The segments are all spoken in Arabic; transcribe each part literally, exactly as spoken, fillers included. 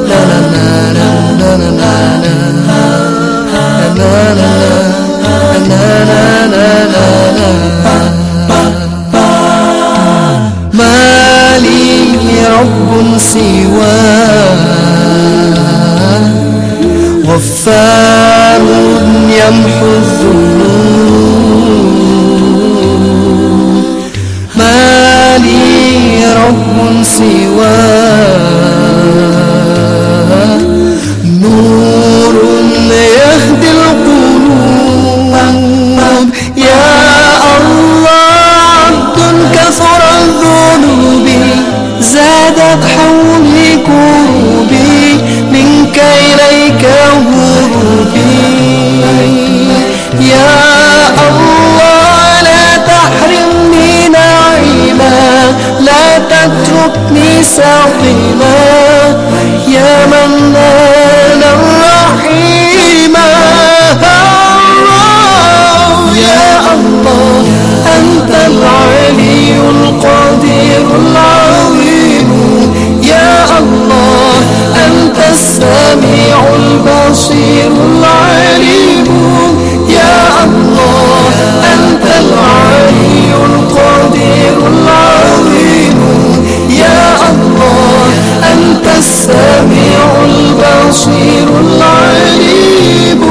ما لي رب سواه غفار يمحو الذنوب، ما لي رب سواه نور يهدي القلوب. يا الله عبد كثر الذنوب زادت حولي كروبي منك إليك هروبي. يا الله لا تحرمني نعيما، لا تتركني سقيما، يا منان الرحيما. يا الله أنت العلي القدير العظيم، يا الله أنت السميع البصير العليم، يا الله أنت العلي القدير العظيم، يا الله أنت السميع البصير العليم.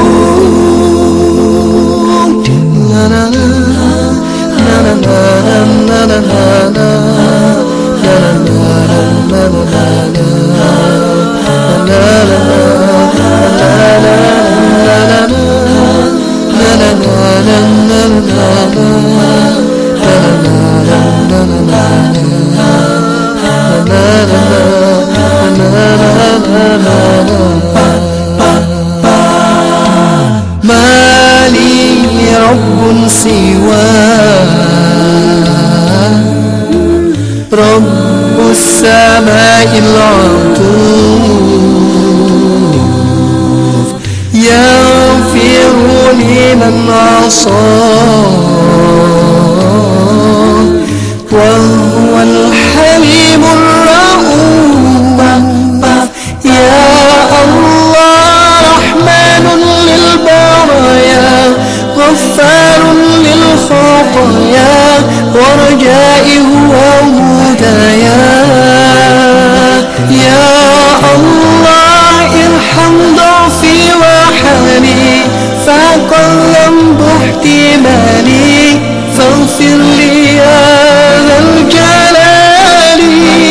ما لي رب سواه رب السماء العطوف، يغفر لمن عصاه وهو الحليم الرؤوف. يا الله رحمن للبرايا غفار للخطايا ورجائي هو هدايا. يا الله ارحم ضعفي وحالي فاق الذنب احتمالي، فاغفر لي يا ذا الجلال.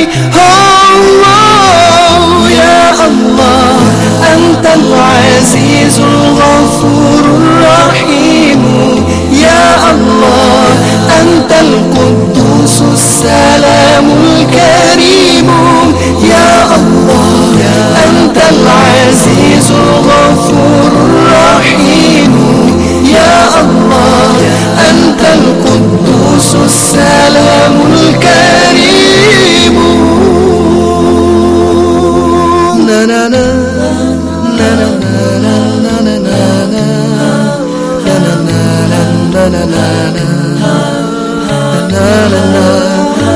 الله يا الله أنت العزيز الغفور الرحيم، يا الله أنت القدوس السلام الكريم، يا الله أنت العزيز الغفور الرحيم، يا الله أنت القدوس السلام الكريم. نا نا نا نا نا نا نا نا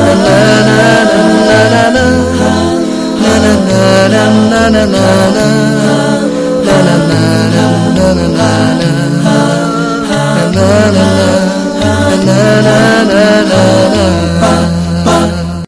نا نا نا نا